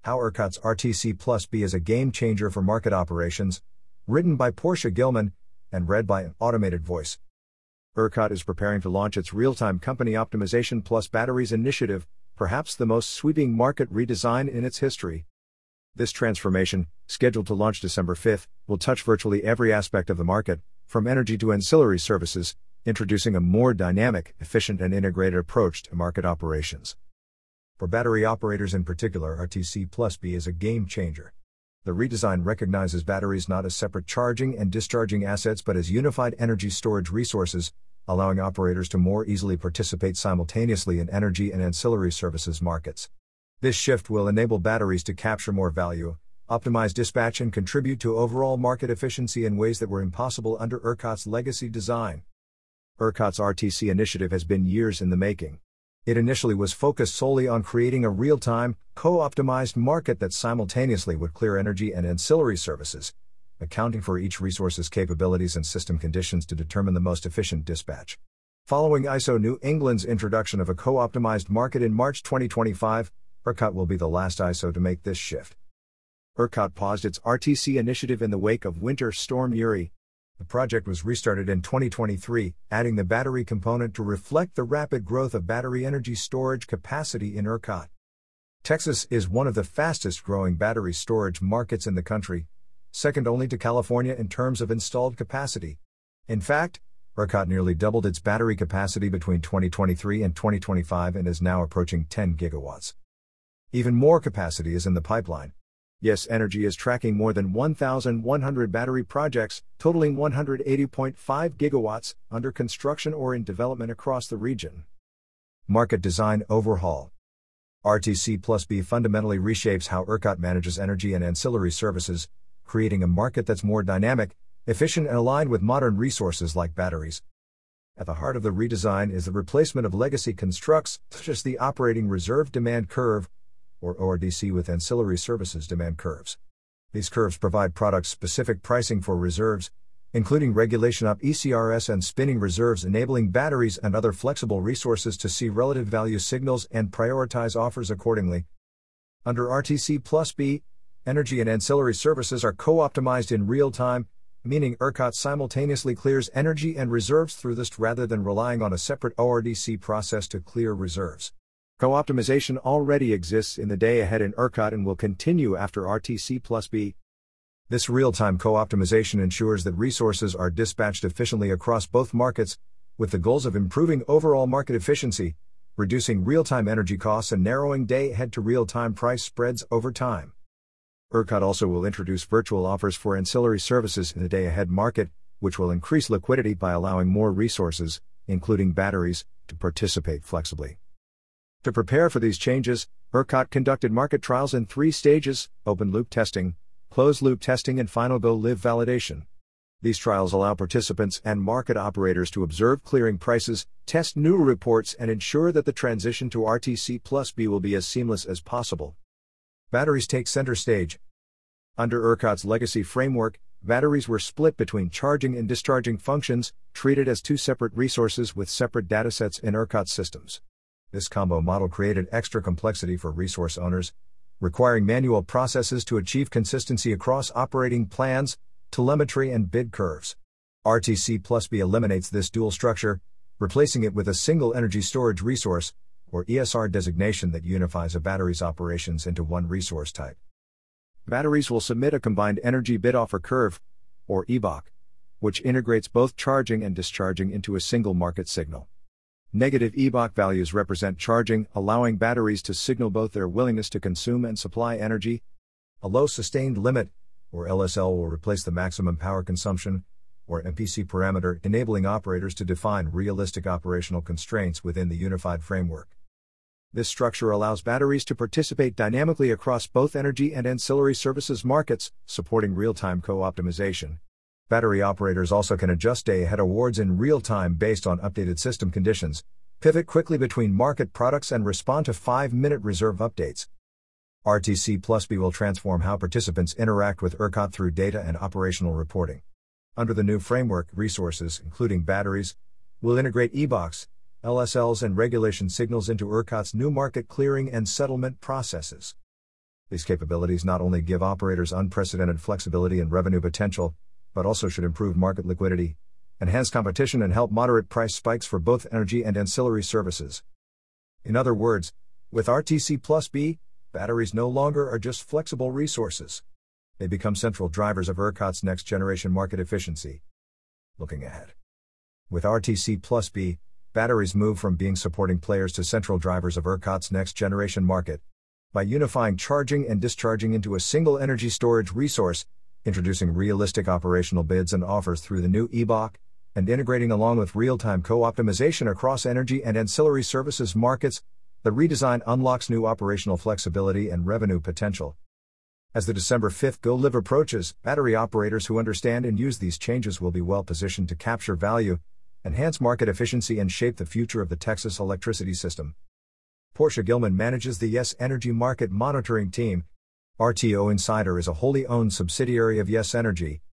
How ERCOT's RTC Plus B is a game changer for market operations, written by Portia Gilman, and read by an automated voice. ERCOT is preparing to launch its real-time company optimization plus batteries initiative, perhaps the most sweeping market redesign in its history. This transformation, scheduled to launch December 5, will touch virtually every aspect of the market, from energy to ancillary services, introducing a more dynamic, efficient and integrated approach to market operations. For battery operators in particular, RTC Plus B is a game changer. The redesign recognizes batteries not as separate charging and discharging assets but as unified energy storage resources, allowing operators to more easily participate simultaneously in energy and ancillary services markets. This shift will enable batteries to capture more value, optimize dispatch and contribute to overall market efficiency in ways that were impossible under ERCOT's legacy design. ERCOT's RTC initiative has been years in the making. It initially was focused solely on creating a real-time, co-optimized market that simultaneously would clear energy and ancillary services, accounting for each resource's capabilities and system conditions to determine the most efficient dispatch. Following ISO New England's introduction of a co-optimized market in March 2025, ERCOT will be the last ISO to make this shift. ERCOT paused its RTC initiative in the wake of Winter Storm Uri. The project was restarted in 2023, adding the battery component to reflect the rapid growth of battery energy storage capacity in ERCOT. Texas is one of the fastest growing battery storage markets in the country, second only to California in terms of installed capacity. In fact, ERCOT nearly doubled its battery capacity between 2023 and 2025 and is now approaching 10 gigawatts. Even more capacity is in the pipeline. Yes Energy is tracking more than 1,100 battery projects, totaling 180.5 gigawatts, under construction or in development across the region. Market Design Overhaul. RTC Plus B fundamentally reshapes how ERCOT manages energy and ancillary services, creating a market that's more dynamic, efficient and aligned with modern resources like batteries. At the heart of the redesign is the replacement of legacy constructs, such as the Operating Reserve Demand Curve, or ORDC, with ancillary services demand curves. These curves provide product-specific pricing for reserves, including regulation up ECRS and spinning reserves, enabling batteries and other flexible resources to see relative value signals and prioritize offers accordingly. Under RTC Plus B, energy and ancillary services are co-optimized in real time, meaning ERCOT simultaneously clears energy and reserves through this rather than relying on a separate ORDC process to clear reserves. Co-optimization already exists in the day ahead in ERCOT and will continue after RTC Plus B. This real-time co-optimization ensures that resources are dispatched efficiently across both markets, with the goals of improving overall market efficiency, reducing real-time energy costs and narrowing day-ahead to real-time price spreads over time. ERCOT also will introduce virtual offers for ancillary services in the day-ahead market, which will increase liquidity by allowing more resources, including batteries, to participate flexibly. To prepare for these changes, ERCOT conducted market trials in 3 stages: open-loop testing, closed-loop testing and final go-live validation. These trials allow participants and market operators to observe clearing prices, test new reports and ensure that the transition to RTC Plus B will be as seamless as possible. Batteries take center stage. Under ERCOT's legacy framework, batteries were split between charging and discharging functions, treated as 2 separate resources with separate datasets in ERCOT systems. This combo model created extra complexity for resource owners, requiring manual processes to achieve consistency across operating plans, telemetry and bid curves. RTC Plus B eliminates this dual structure, replacing it with a single energy storage resource, or ESR designation that unifies a battery's operations into one resource type. Batteries will submit a combined energy bid offer curve, or EBOC, which integrates both charging and discharging into a single market signal. Negative EBOC values represent charging, allowing batteries to signal both their willingness to consume and supply energy. A low sustained limit, or LSL, will replace the maximum power consumption, or MPC parameter, enabling operators to define realistic operational constraints within the unified framework. This structure allows batteries to participate dynamically across both energy and ancillary services markets, supporting real-time co-optimization. Battery operators also can adjust day-ahead awards in real time based on updated system conditions, pivot quickly between market products and respond to 5-minute reserve updates. RTC Plus B will transform how participants interact with ERCOT through data and operational reporting. Under the new framework, resources, including batteries, will integrate EBOCs, LSLs and regulation signals into ERCOT's new market clearing and settlement processes. These capabilities not only give operators unprecedented flexibility and revenue potential, but also should improve market liquidity, enhance competition, and help moderate price spikes for both energy and ancillary services. In other words, with RTC Plus B, batteries no longer are just flexible resources. They become central drivers of ERCOT's next-generation market efficiency. Looking ahead. With RTC Plus B, batteries move from being supporting players to central drivers of ERCOT's next-generation market. By unifying charging and discharging into a single energy storage resource, introducing realistic operational bids and offers through the new EBOC, and integrating along with real-time co-optimization across energy and ancillary services markets, the redesign unlocks new operational flexibility and revenue potential. As the December 5th Go Live approaches, battery operators who understand and use these changes will be well positioned to capture value, enhance market efficiency, and shape the future of the Texas electricity system. Portia Gilman manages the Yes Energy Market Monitoring Team. RTO Insider is a wholly owned subsidiary of Yes Energy,